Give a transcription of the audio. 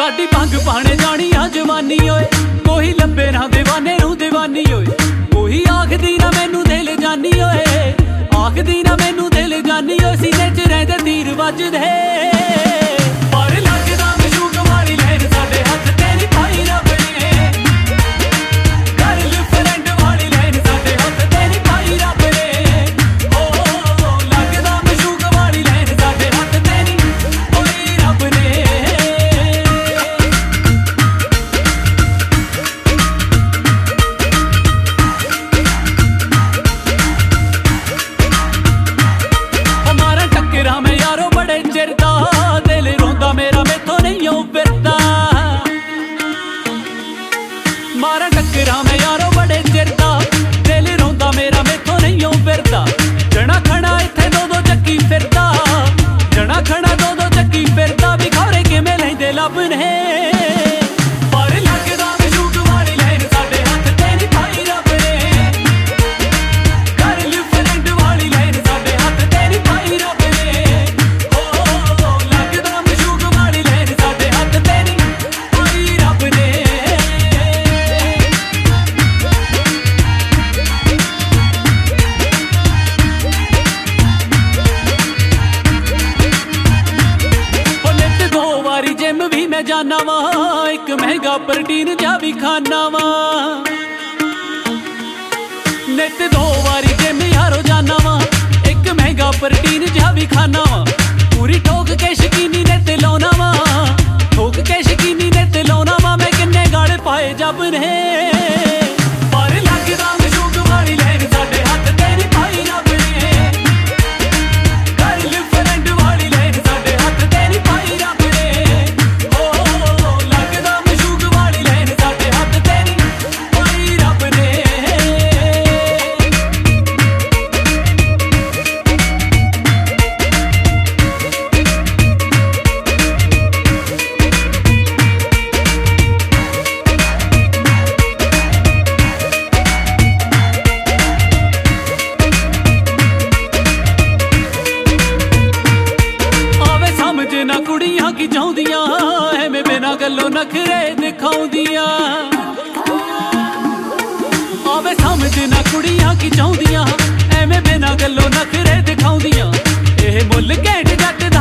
साडी भंग पाने जानी आ जवानी ओए, कोई लब्बे ना दीवाने नू दीवानी ओए, कोई आखदी ना मैनू दिल जानी ओए, आखदी ना मैनू दिल जानी ओए, सीने च रहिंदे तीर वजदे पर लगदा मशूक वाली लैन साडे हत्थ तेरी पाई रब ने, गर्लफ्रेंड वाली लैन साडे हत्थ तेरी पाई रब ने, ओ लगदा मशूक वाली लैन साडे हत्थ तेरी पाई रब ने। मैं यारो बड़े चिरदा दिल रोंदा मेरा मैथों नहीं ओ फिरदा, मारा टक्करा मैं यारो बड़े चिरदा दिल रोंदा मेरा मैथों नहीं ओ फिरदा, जना खड़ा इत्थे दो दो चक्की फिरदा, जना खड़ा दो दो चक्की फिरदा, भी खौरे किवें लैंदे लब ने पर लगदा मशूक वाली लैन साडे हत्थ तेरी पाई रब ने, गर्लफ्रेंड वाली लैन साडे हत्थ तेरी पाई रब ने, जिम भी मैं जाना वा, एक महंगा प्रोटीन जा भी खाना वा, नित 2 वारी जिम यारो जाना वा, एक महंगा प्रोटीन जा भी खाना वा, पूरी ठोक के शकीनी नित लाउना वा, ठोक के शकीनी नित लाउना वा, मैं किन्ने गाल पाए जब ने पर लगदा मशूक वाली लैन साडे हत्थ तेरी पाई रब ने, गर्लफ्रेंड वाली लैन साडे हत्थ तेरी पाई रब ने, ना कुड़ियां की चाहुंदियां एवें बिना गल्लों नखरे दिखाउंदियां, आवे समझ ना कुड़ियां की चाहुंदियां एवें बिना गल्लों नखरे दिखाउंदियां, एह मुल घैंट जट